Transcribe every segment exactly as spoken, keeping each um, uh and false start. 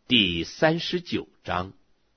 第三十九章。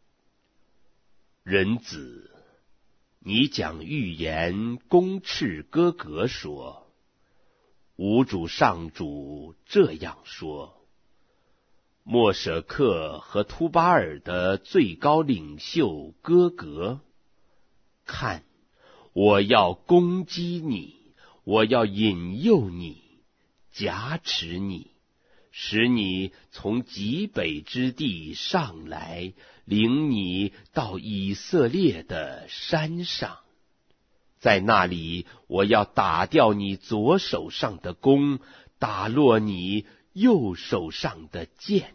人子，你讲预言公斥哥格说，吾主上主这样说：莫舍克和突巴尔的最高领袖哥格，看，我要攻击你，我要引诱你，挟持你，使你从极北之地上来，领你到以色列的山上。在那里，我要打掉你左手上的弓，打落你右手上的箭。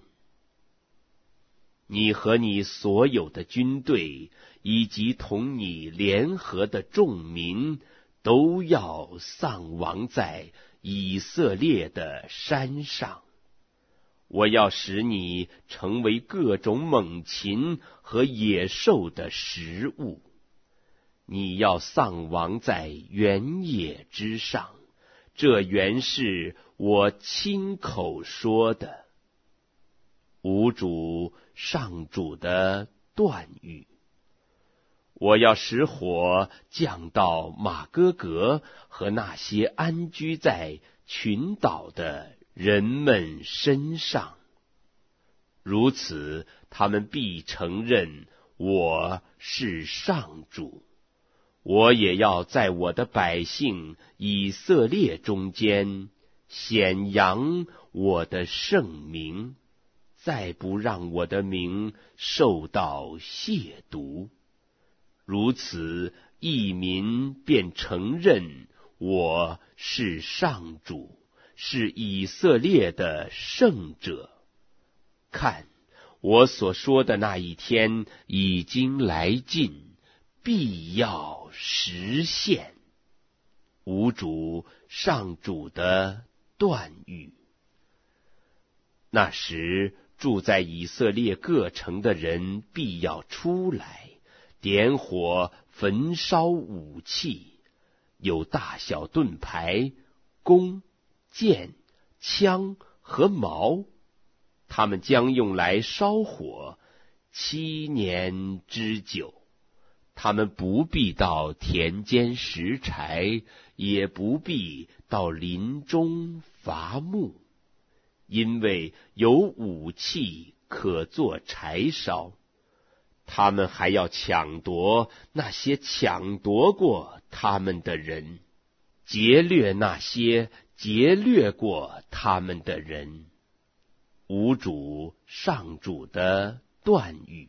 你和你所有的军队，以及同你联合的众民，都要丧亡在以色列的山上。我要使你成为各种猛禽和野兽的食物，你要丧亡在原野之上，这原是我亲口说的。吾主上主的断语。我要使火降到马哥格和那些安居在群岛的人们身上，如此他们必承认我是上主。我也要在我的百姓以色列中间显扬我的圣名，再不让我的名受到亵渎。如此，异民便承认我是上主，是以色列的圣者。看，我所说的那一天已经来近，必要实现。吾主上主的断语。那时，住在以色列各城的人必要出来，点火焚烧武器，有大小盾牌、弓、箭、枪和矛，他们将用来烧火七年之久。他们不必到田间拾柴，也不必到林中伐木，因为有武器可做柴烧。他们还要抢夺那些抢夺过他们的人，劫掠那些劫掠过他们的人。吾主上主的断语。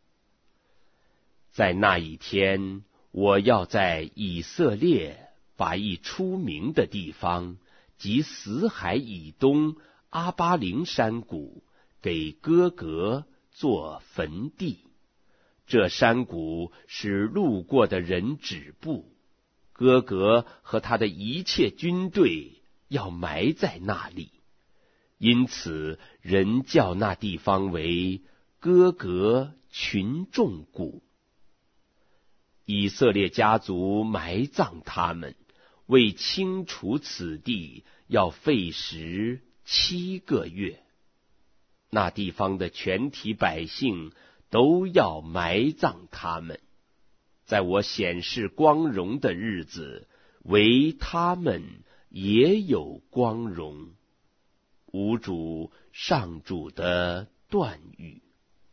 在那一天，我要在以色列把一出名的地方，即死海以东阿巴陵山谷，给哥格做坟地。这山谷使路过的人止步，哥格和他的一切军队要埋在那里，因此人叫那地方为哥格群众谷。以色列家族埋葬他们，为清除此地要费时七个月。那地方的全体百姓都要埋葬他们，在我显示光荣的日子，为他们也有光荣。吾主上主的断语。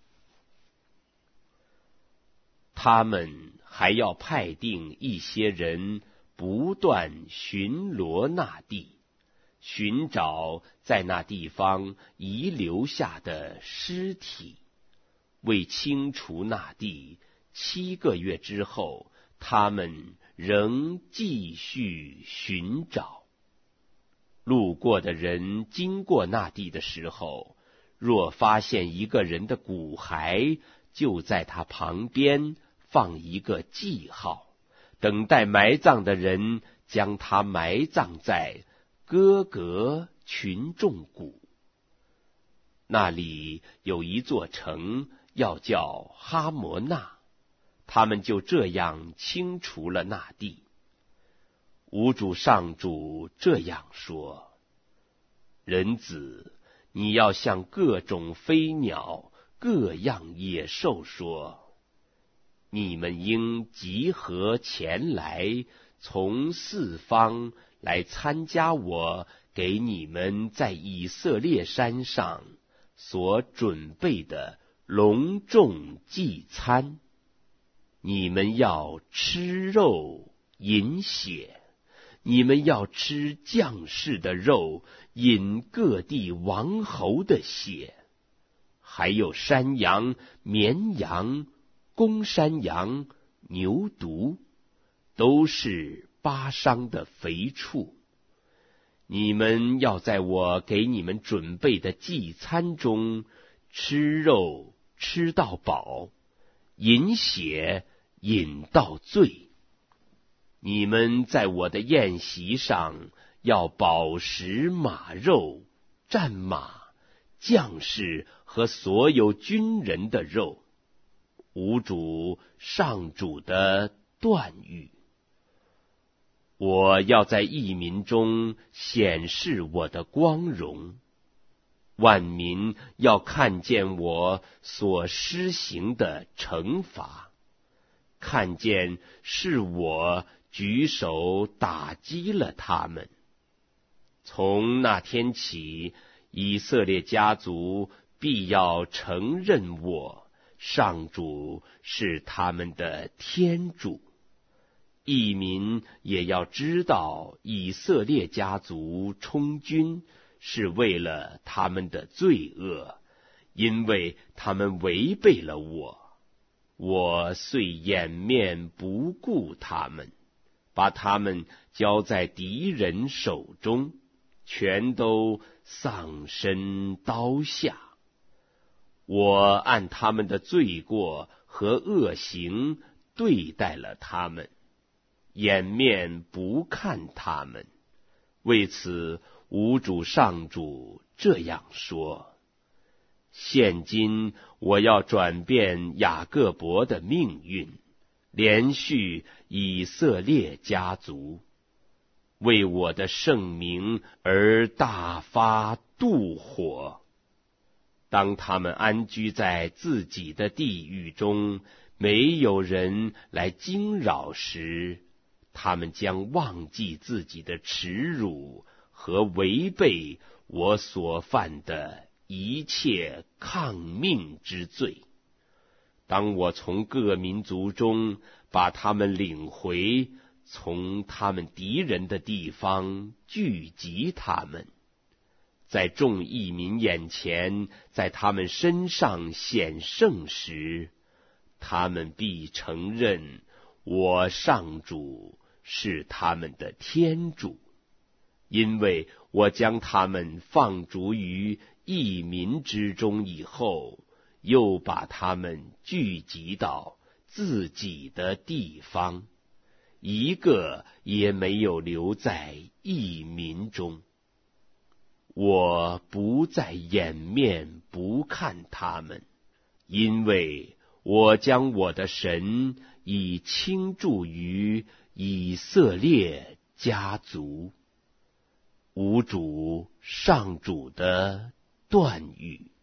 他们还要派定一些人，不断巡逻那地，寻找在那地方遗留下的尸体。为清除那地，七个月之后，他们仍继续寻找。路过的人经过那地的时候，若发现一个人的骨骸，就在他旁边放一个记号，等待埋葬的人将他埋葬在哥格群众谷。那里有一座城，要叫哈摩纳，他们就这样清除了那地。吾主上主这样说：人子， 你要向各种飞鸟、各样野兽说：你们应集合前来，从四方来参加我给你们在以色列山上所准备的隆重祭餐。你们要吃肉饮血，你们要吃将士的肉，饮各地王侯的血，还有山羊、绵羊、公山羊、牛犊，都是巴商的肥畜。你们要在我给你们准备的祭餐中吃肉吃到饱，饮血饮到醉。你们在我的宴席上要饱食马肉、战马、将士和所有军人的肉。吾主上主的断语。我要在异民中显示我的光荣，万民要看见我所施行的惩罚，看见是我举手打击了他们。从那天起，以色列家族必要承认我上主是他们的天主。异民也要知道，以色列家族充军是为了他们的罪恶，因为他们违背了我。我遂掩面不顾他们，把他们交在敌人手中，全都丧身刀下。我按他们的罪过和恶行对待了他们，掩面不看他们。为此，吾主上主这样说：现今我要转变雅各伯的命运，连续以色列家族，为我的圣名而大发妒火。当他们安居在自己的地域中，没有人来惊扰时，他们将忘记自己的耻辱和违背我所犯的一切抗命之罪。当我从各民族中把他们领回，从他们敌人的地方聚集他们，在众异民眼前，在他们身上显圣时，他们必承认我上主是他们的天主，因为我将他们放逐于异民之中以后，又把他们聚集到自己的地方，一个也没有留在异民中。我不再掩面不看他们，因为我将我的神已倾注于以色列家族。吾主上主的断语。